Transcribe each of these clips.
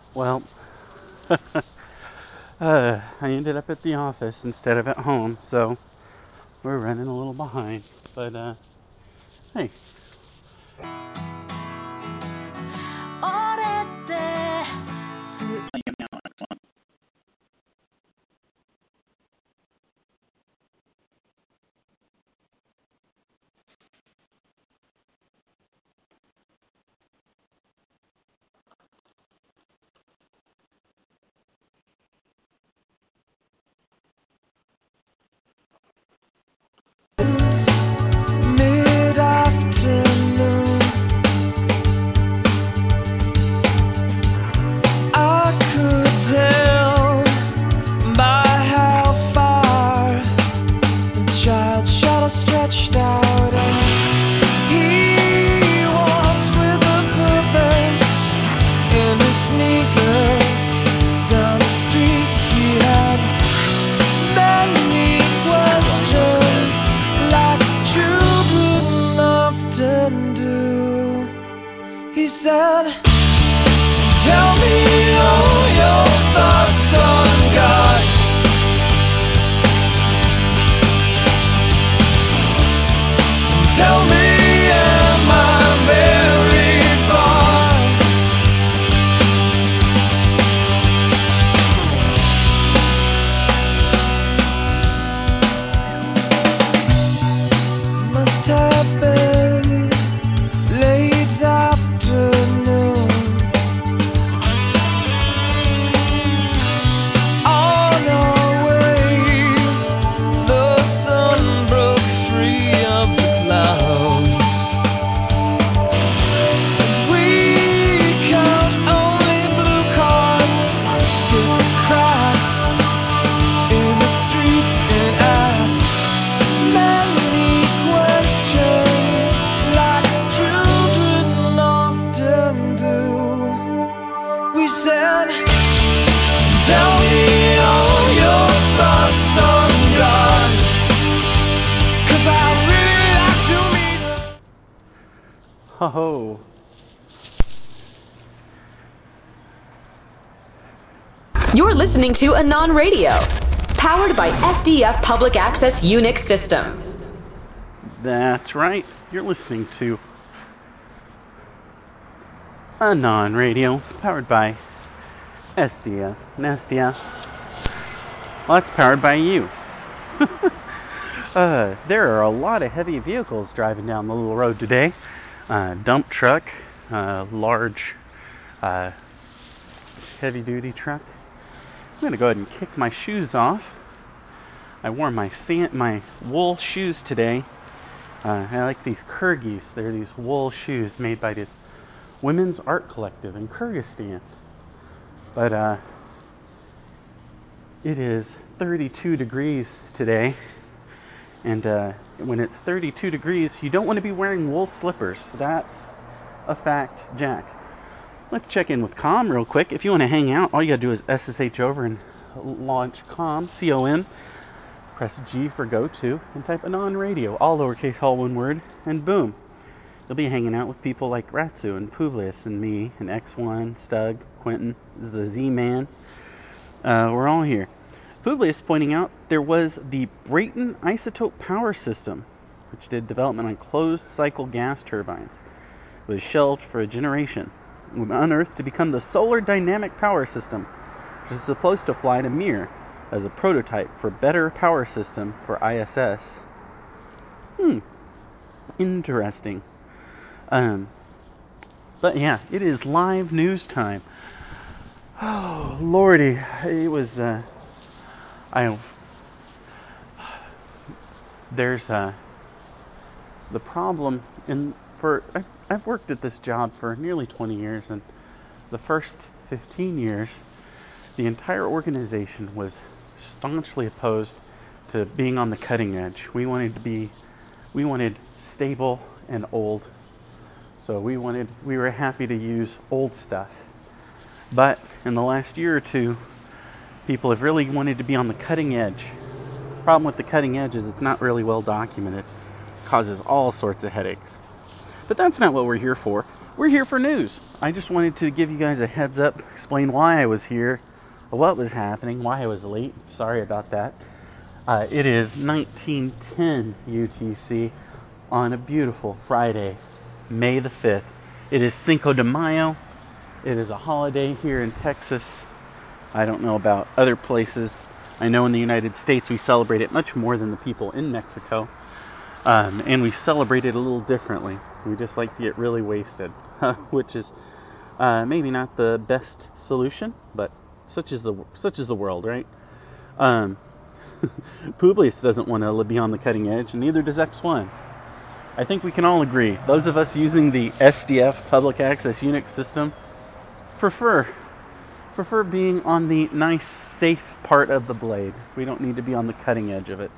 Well, I ended up at the office instead of at home, so we're running a little behind. But, hey. Mid-afternoon, I could tell by how far the child's shadow stretched out, and he walked with a purpose in his sneakers. Down the street he had many questions, like children often do. He said, "Tell me all your thoughts on God. Tell me, am I very far? Must have been late afternoon. On our way, the sun broke free of the clouds. We count only blue cars, skip cracks in the street, and ask many questions, like children often do. We said, "Tell me all your thoughts on God, 'cause I really like to meet her." Ho. You're listening to Anon Radio, powered by SDF Public Access Unix System. That's right. You're listening to Anon Radio, powered by SDF. And SDF, well, that's powered by you. There are a lot of heavy vehicles driving down the little road today. Dump truck, large heavy-duty truck. I'm going to go ahead and kick my shoes off. I wore my wool shoes today. I like these Kyrgyz. They're these wool shoes made by this women's art collective in Kyrgyzstan. But it is 32 degrees today. And when it's 32 degrees, you don't want to be wearing wool slippers. That's a fact, Jack. Let's check in with COM real quick. If you want to hang out, all you got to do is SSH over and launch COM, C-O-M. Press G for go to, and type Anon Radio, all lowercase, all one word, and boom. You'll be hanging out with people like Ratsu and Publius and me and X1, Stug, Quentin, is the Z-Man. We're all here. Publius pointing out there was the Brayton isotope power system, which did development on closed cycle gas turbines. It was shelved for a generation. It was unearthed to become the solar dynamic power system, which is supposed to fly to Mir as a prototype for better power system for ISS. Interesting. But yeah, it is live news time. Oh, Lordy. It was, there's, the problem I've worked at this job for nearly 20 years, and the first 15 years, the entire organization was staunchly opposed to being on the cutting edge. We wanted stable and old. So we were happy to use old stuff. But in the last year or two, people have really wanted to be on the cutting edge. The problem with the cutting edge is it's not really well documented. It causes all sorts of headaches. But that's not what we're here for. We're here for news. I just wanted to give you guys a heads up, explain why I was here, what was happening, why I was late. Sorry about that. It is 1910 UTC on a beautiful Friday, May the 5th. It is Cinco de Mayo. It is a holiday here in Texas. I don't know about other places. I know in the United States we celebrate it much more than the people in Mexico. And we celebrate it a little differently. We just like to get really wasted, which is maybe not the best solution, but such is the world, right? Publius doesn't want to be on the cutting edge, and neither does X1. I think we can all agree. Those of us using the SDF public access Unix system prefer being on the nice, safe part of the blade. We don't need to be on the cutting edge of it.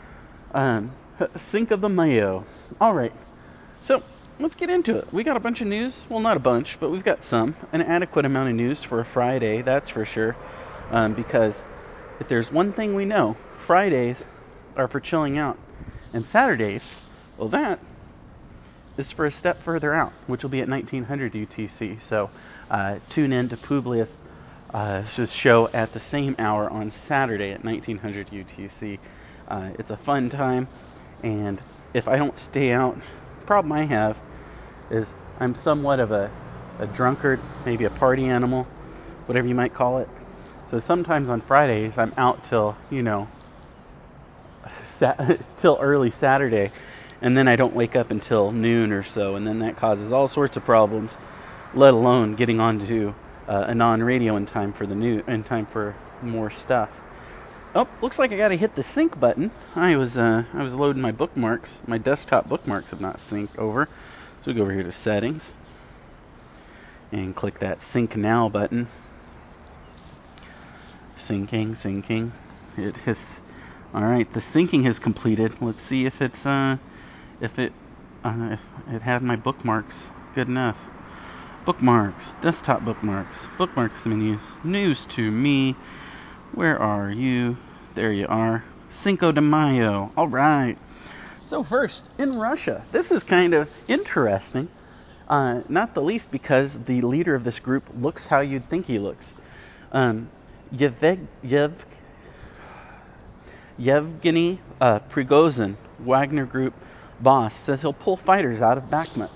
Cinco de Mayo. All right. So let's get into it. We got a bunch of news. Well, not a bunch, but we've got some. An adequate amount of news for a Friday, that's for sure. Because if there's one thing we know, Fridays are for chilling out. And Saturdays, well, that is for a step further out, which will be at 1900 UTC. So tune in to Publius' show at the same hour on Saturday at 1900 UTC. It's a fun time, and if I don't stay out, the problem I have is I'm somewhat of a drunkard, maybe a party animal, whatever you might call it. So sometimes on Fridays I'm out till, till early Saturday, and then I don't wake up until noon or so, and then that causes all sorts of problems, let alone getting onto a non-radio in time for more stuff. Oh, looks like I gotta hit the sync button. I was loading my bookmarks. My desktop bookmarks have not synced over. So we go over here to settings and click that sync now button. Syncing. It has. All right, the syncing has completed. Let's see if it had my bookmarks good enough. Bookmarks, desktop bookmarks menu, news to me. Where are you? There you are. Cinco de Mayo. All right. So first, in Russia, this is kind of interesting. Not the least because the leader of this group looks how you'd think he looks. Yevgeny Prigozhin, Wagner Group boss, says he'll pull fighters out of Bakhmut.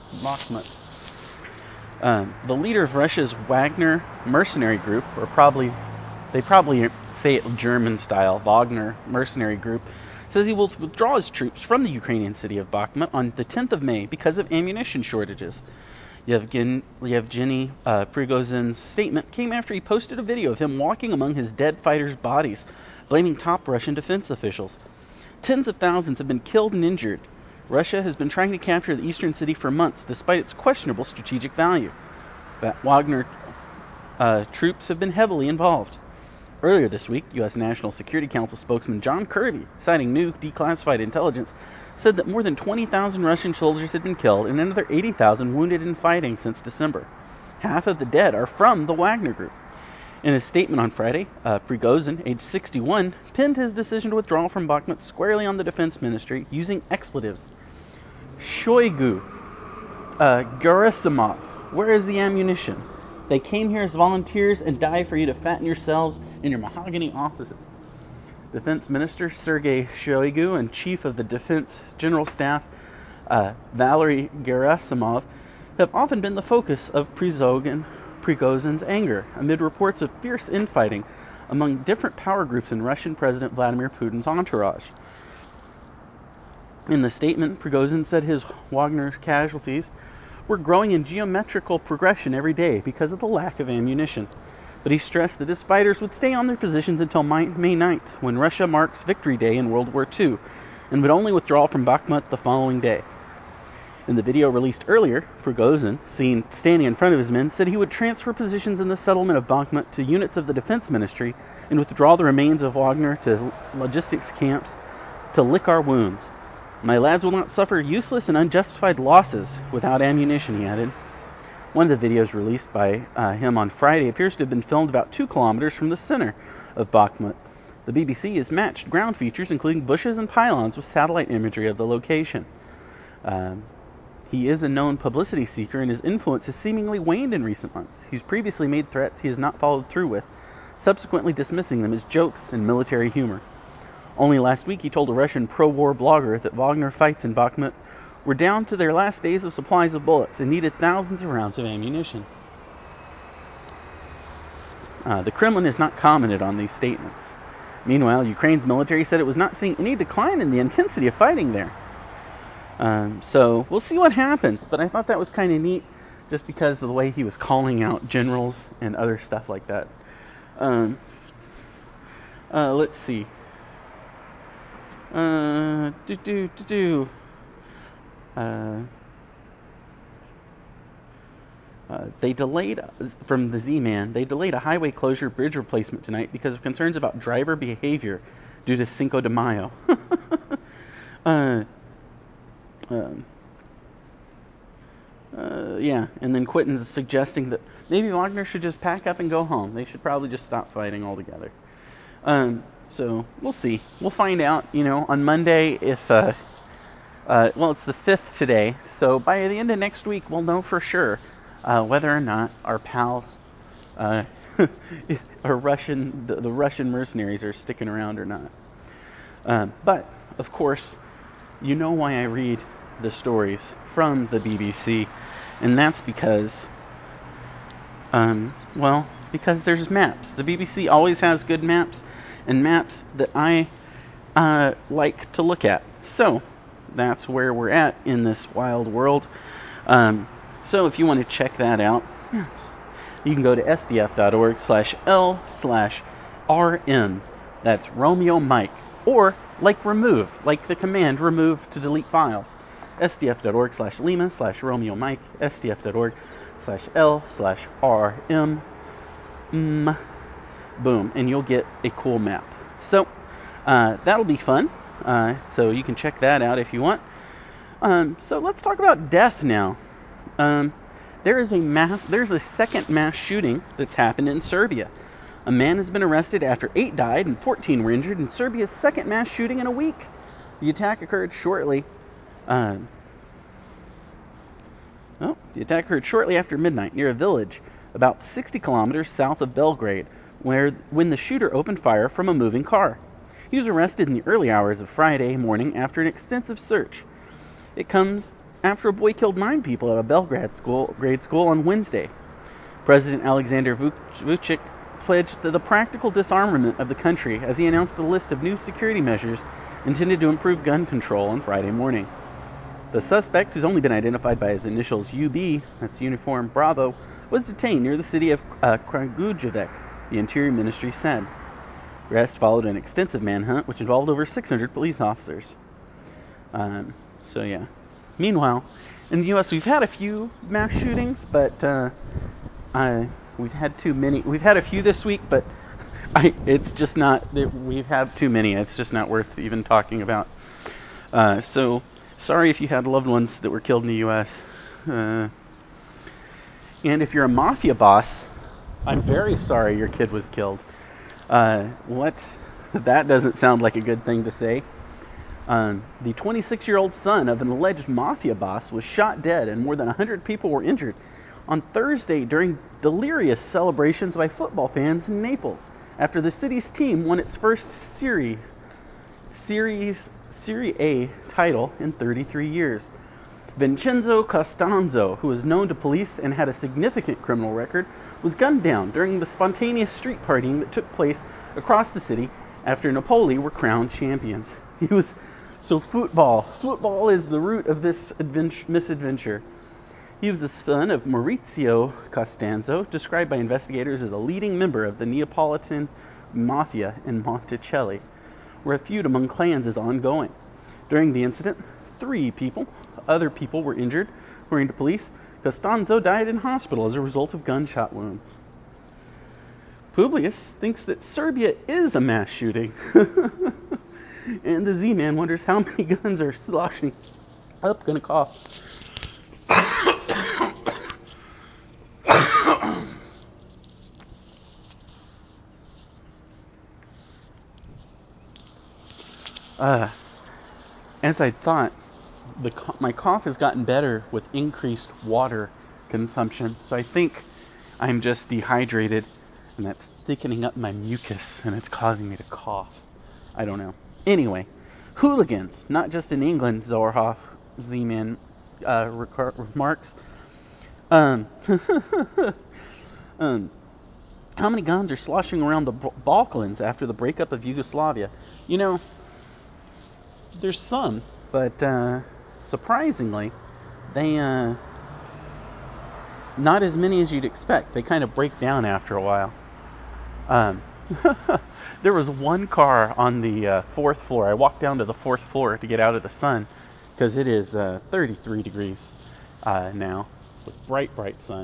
The leader of Russia's Wagner mercenary group, they probably say it German style, Wagner mercenary group, says he will withdraw his troops from the Ukrainian city of Bakhmut on the 10th of May because of ammunition shortages. Yevgeny Prigozhin's statement came after he posted a video of him walking among his dead fighters' bodies, blaming top Russian defense officials. Tens of thousands have been killed and injured. Russia has been trying to capture the eastern city for months, despite its questionable strategic value. Wagner troops have been heavily involved. Earlier this week, U.S. National Security Council spokesman John Kirby, citing new declassified intelligence, said that more than 20,000 Russian soldiers had been killed and another 80,000 wounded in fighting since December. Half of the dead are from the Wagner Group. In a statement on Friday, Prigozhin, age 61, pinned his decision to withdraw from Bakhmut squarely on the defense ministry using expletives. Shoigu, Gerasimov, where is the ammunition? They came here as volunteers and died for you to fatten yourselves in your mahogany offices. Defense Minister Sergei Shoigu and Chief of the Defense General Staff Valery Gerasimov have often been the focus of Prigozhin's anger amid reports of fierce infighting among different power groups in Russian President Vladimir Putin's entourage. In the statement, Prigozhin said his Wagner casualties were growing in geometrical progression every day because of the lack of ammunition. But he stressed that his fighters would stay on their positions until May 9th, when Russia marks Victory Day in World War II, and would only withdraw from Bakhmut the following day. In the video released earlier, Prigozhin, seen standing in front of his men, said he would transfer positions in the settlement of Bakhmut to units of the Defense Ministry and withdraw the remains of Wagner to logistics camps to lick our wounds. My lads will not suffer useless and unjustified losses without ammunition, he added. One of the videos released by him on Friday appears to have been filmed about 2 kilometers from the center of Bakhmut. The BBC has matched ground features, including bushes and pylons, with satellite imagery of the location. He is a known publicity seeker, and his influence has seemingly waned in recent months. He's previously made threats he has not followed through with, subsequently dismissing them as jokes and military humor. Only last week he told a Russian pro-war blogger that Wagner fights in Bakhmut were down to their last days of supplies of bullets and needed thousands of rounds of ammunition. The Kremlin has not commented on these statements. Meanwhile, Ukraine's military said it was not seeing any decline in the intensity of fighting there. So we'll see what happens, but I thought that was kind of neat just because of the way he was calling out generals and other stuff like that. Let's see. They delayed, from the Z-Man, they delayed a highway closure bridge replacement tonight because of concerns about driver behavior due to Cinco de Mayo. Yeah, and then Quinton's suggesting that maybe Wagner should just pack up and go home. They should probably just stop fighting altogether. So we'll see. We'll find out, on Monday if, well, it's the 5th today. So by the end of next week, we'll know for sure whether or not our pals, the Russian mercenaries are sticking around or not. But, of course, you know why I read the stories from the BBC, and that's because, because there's maps. The BBC always has good maps, and maps that I like to look at. So, that's where we're at in this wild world. So if you want to check that out, you can go to sdf.org/L/RM. That's Romeo Mike. Or, remove, the command remove to delete files. sdf.org/Lima/Romeo Mike. sdf.org/L/RM. Boom. And you'll get a cool map. So, that'll be fun. So you can check that out if you want. So let's talk about death now. There's a second mass shooting that's happened in Serbia. A man has been arrested after 8 died and 14 were injured in Serbia's second mass shooting in a week. The attack occurred shortly after midnight near a village about 60 kilometers south of Belgrade, when the shooter opened fire from a moving car. He was arrested in the early hours of Friday morning after an extensive search. It comes after a boy killed 9 people at a Belgrade school on Wednesday. President Alexander Vučić pledged the practical disarmament of the country as he announced a list of new security measures intended to improve gun control on Friday morning. The suspect, who's only been identified by his initials UB, that's Uniform Bravo, was detained near the city of Kragujevac, the Interior Ministry said. The arrest followed an extensive manhunt, which involved over 600 police officers. So yeah. Meanwhile, in the U.S., we've had a few mass shootings, but we've had too many. We've had a few this week, but it's just not. We've had too many. It's just not worth even talking about. So sorry if you had loved ones that were killed in the U.S. And if you're a mafia boss, I'm very sorry your kid was killed. What? That doesn't sound like a good thing to say. The 26-year-old son of an alleged mafia boss was shot dead and more than 100 people were injured on Thursday during delirious celebrations by football fans in Naples after the city's team won its first Serie A title in 33 years. Vincenzo Costanzo, who was known to police and had a significant criminal record, was gunned down during the spontaneous street partying that took place across the city after Napoli were crowned champions. Football is the root of this misadventure. He was the son of Maurizio Costanzo, described by investigators as a leading member of the Neapolitan mafia in Monticelli, where a feud among clans is ongoing. During the incident, 3 other people were injured. According to police, Costanzo died in hospital as a result of gunshot wounds. Publius thinks that Serbia is a mass shooting. And the Z-Man wonders how many guns are sloshing up. Gonna cough. As I thought, my cough has gotten better with increased water consumption. So I think I'm just dehydrated, and that's thickening up my mucus, and it's causing me to cough. I don't know. Anyway, hooligans, not just in England, Zoerhoff Z-Man remarks. How many guns are sloshing around the Balkans after the breakup of Yugoslavia? You know, there's some, but surprisingly, they not as many as you'd expect. They kind of break down after a while. There was one car on the fourth floor. I walked down to the fourth floor to get out of the sun because it is 33 degrees now with bright sun.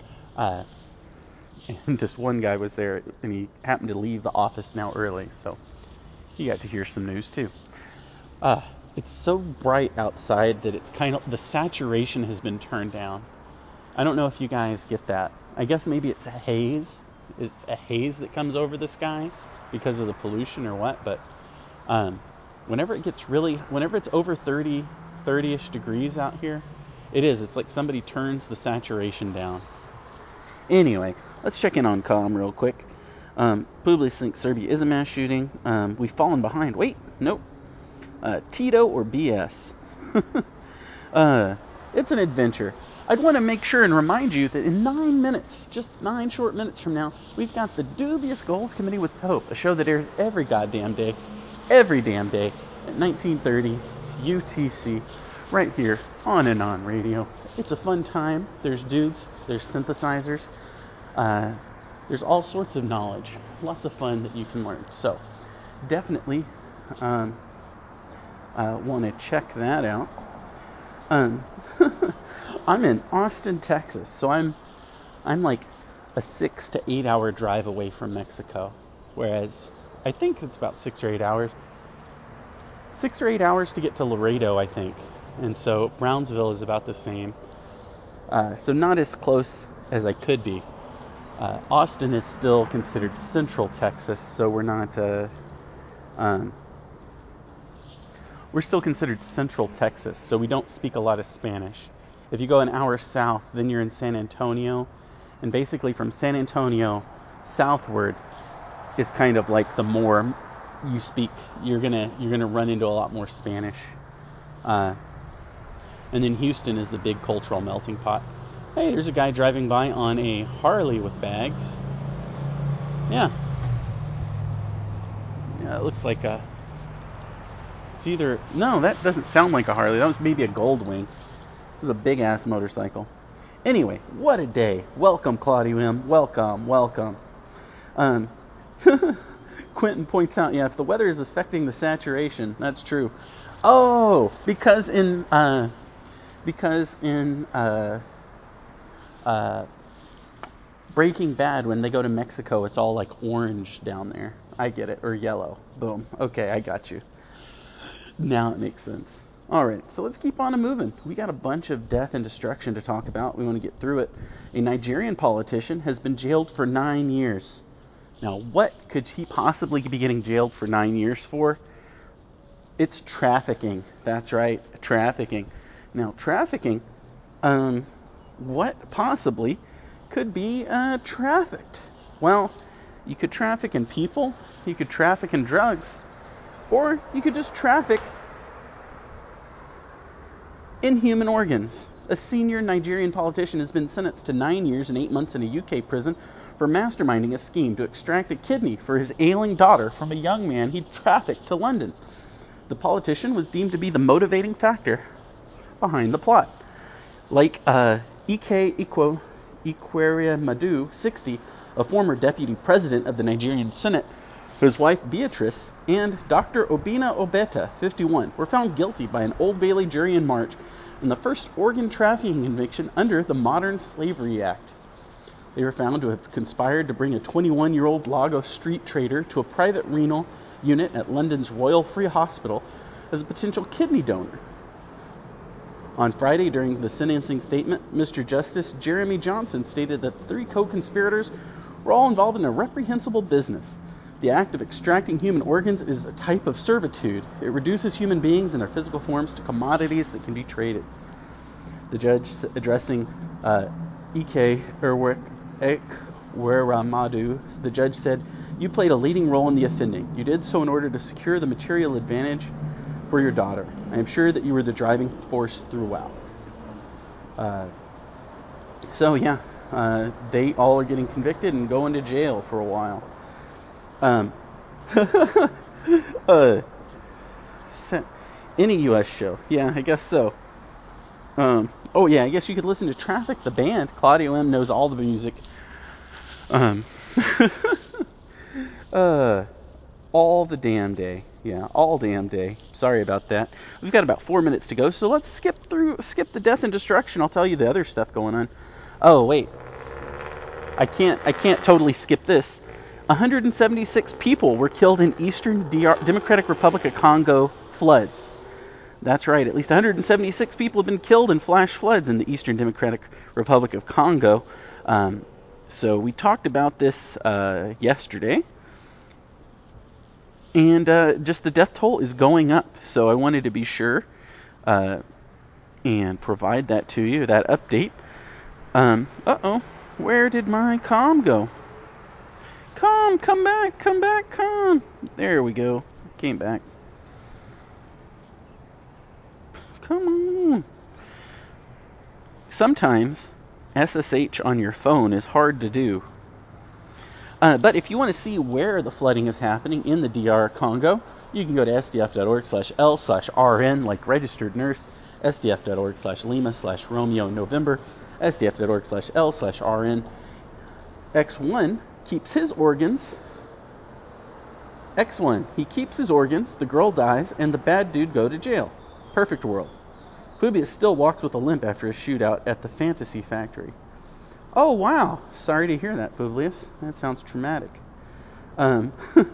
And this one guy was there, and he happened to leave the office now early, so he got to hear some news too. It's so bright outside that it's kind of, the saturation has been turned down. I don't know if you guys get that. I guess maybe it's a haze. It's a haze that comes over the sky because of the pollution or what, but whenever it's over 30-ish degrees out here, it's like somebody turns the saturation down. Anyway, let's check in on calm real quick. Publius thinks Serbia is a mass shooting. We've fallen behind. Wait, nope. Tito or BS? It's an adventure. I'd want to make sure and remind you that in 9 minutes, just 9 short minutes from now, we've got the Dubious Goals Committee with Hope, a show that airs every damn day at 1930 UTC, right here on Anon Radio. It's a fun time. There's dudes, there's synthesizers, there's all sorts of knowledge, lots of fun that you can learn. So definitely want to check that out. I'm in Austin, Texas, so I'm like a 6 to 8 hour drive away from Mexico, whereas I think it's about 6 or 8 hours. 6 or 8 hours to get to Laredo, I think, and so Brownsville is about the same. So not as close as I could be. Austin is still considered Central Texas, so we're not. We're still considered Central Texas, so we don't speak a lot of Spanish. If you go an hour south, then you're in San Antonio, and basically from San Antonio southward is kind of like the more you speak, you're gonna run into a lot more Spanish. And then Houston is the big cultural melting pot. Hey, there's a guy driving by on a Harley with bags. Yeah, it looks like a. It's either, no, that doesn't sound like a Harley. That was maybe a Goldwing. This is a big ass motorcycle. Anyway, what a day. Welcome, Claudia M. Welcome. Quentin points out, if the weather is affecting the saturation, that's true. Oh, because in Breaking Bad, when they go to Mexico, it's all like orange down there. I get it. Or yellow. Boom. Okay, I got you. Now it makes sense. All right, so let's keep on moving. We got a bunch of death and destruction to talk about. We want to get through it. A Nigerian politician has been jailed for 9 years. Now, what could he possibly be getting jailed for 9 years for? It's trafficking. That's right, trafficking. Now, trafficking, what possibly could be trafficked? Well, you could traffic in people, you could traffic in drugs, or you could just traffic in human organs. A senior Nigerian politician has been sentenced to 9 years and 8 months in a UK prison for masterminding a scheme to extract a kidney for his ailing daughter from a young man he'd trafficked to London. The politician was deemed to be the motivating factor behind the plot. Like Ike Ekweremadu, 60, a former deputy president of the Nigerian Senate, his wife Beatrice, and Dr. Obinna Obeta, 51, were found guilty by an Old Bailey jury in March in the first organ trafficking conviction under the Modern Slavery Act. They were found to have conspired to bring a 21-year-old Lagos street trader to a private renal unit at London's Royal Free Hospital as a potential kidney donor. On Friday, during the sentencing statement, Mr. Justice Jeremy Johnson stated that the 3 co-conspirators were all involved in a reprehensible business. The act of extracting human organs is a type of servitude. It reduces human beings in their physical forms to commodities that can be traded. The judge, addressing Ike Ekweramadu, the judge said, "You played a leading role in the offending. You did so in order to secure the material advantage for your daughter. I am sure that you were the driving force throughout." They all are getting convicted and going to jail for a while. Any U.S. show. Yeah, I guess so. I guess you could listen to Traffic, the band. Claudio M. knows all the music. All the damn day. Yeah, all damn day. Sorry about that. We've got about 4 minutes to go, so let's skip the death and destruction. I'll tell you the other stuff going on. Oh, wait. I can't totally skip this. 176 people were killed in Eastern Democratic Republic of Congo floods. That's right, at least 176 people have been killed in flash floods in the Eastern Democratic Republic of Congo. So we talked about this yesterday. And just the death toll is going up. So I wanted to be sure and provide that to you, that update. Where did my comm go? Come back. There we go. Came back. Come on. Sometimes SSH on your phone is hard to do. But if you want to see where the flooding is happening in the DR Congo, you can go to sdf.org/L/RN, like registered nurse, sdf.org/Lima/Romeo November, sdf.org/L/RN. X1 keeps his organs. He keeps his organs, the girl dies, and the bad dude go to jail. Perfect world. Publius still walks with a limp after a shootout at the Fantasy Factory. Oh, wow. Sorry to hear that, Publius. That sounds traumatic. All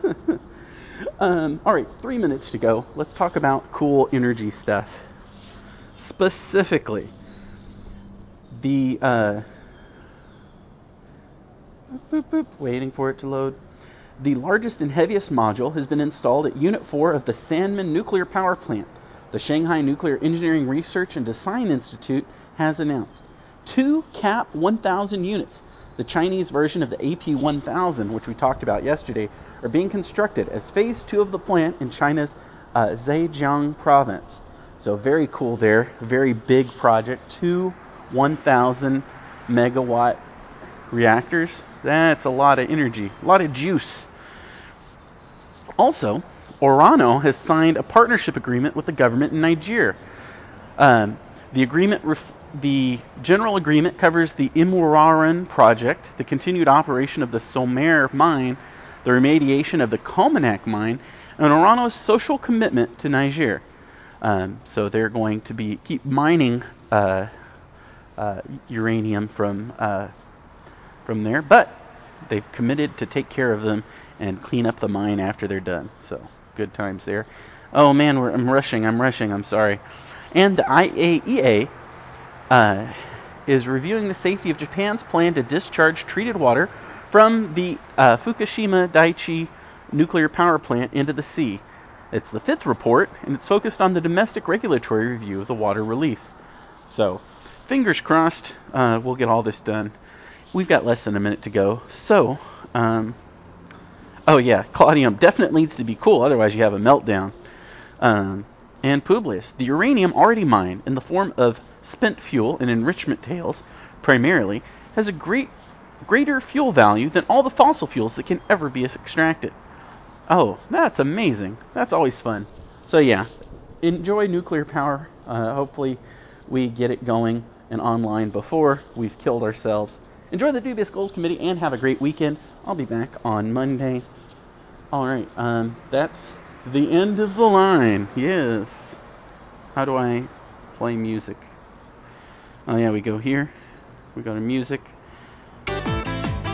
right, 3 minutes to go. Let's talk about cool energy stuff. Specifically, the waiting for it to load. The largest and heaviest module has been installed at Unit 4 of the Sanmen Nuclear Power Plant. The Shanghai Nuclear Engineering Research and Design Institute has announced 2 CAP 1000 units, the Chinese version of the AP1000, which we talked about yesterday, are being constructed as phase 2 of the plant in China's Zhejiang province. So very cool there, very big project, 2 1000 megawatt reactors. That's a lot of energy, a lot of juice. Also, Orano has signed a partnership agreement with the government in Niger. The general agreement covers the Imuraran project, the continued operation of the Somer mine, the remediation of the Cominac mine, and Orano's social commitment to Niger. So they're going to keep mining uranium from there, but they've committed to take care of them and clean up the mine after they're done. So good times there. Oh man, I'm rushing. I'm sorry. And the IAEA is reviewing the safety of Japan's plan to discharge treated water from the Fukushima Daiichi nuclear power plant into the sea. It's the 5th report, and it's focused on the domestic regulatory review of the water release. So, fingers crossed, we'll get all this done. We've got less than a minute to go. So, Claudium definitely needs to be cool, otherwise you have a meltdown. And Publius, the uranium already mined in the form of spent fuel and enrichment tails, primarily, has a greater fuel value than all the fossil fuels that can ever be extracted. Oh, that's amazing. That's always fun. So yeah, enjoy nuclear power. Hopefully we get it going and online before we've killed ourselves. Enjoy the Dubious Goals Committee and have a great weekend. I'll be back on Monday. Alright, that's the end of the line. Yes. How do I play music? Oh yeah, we go here. We go to music.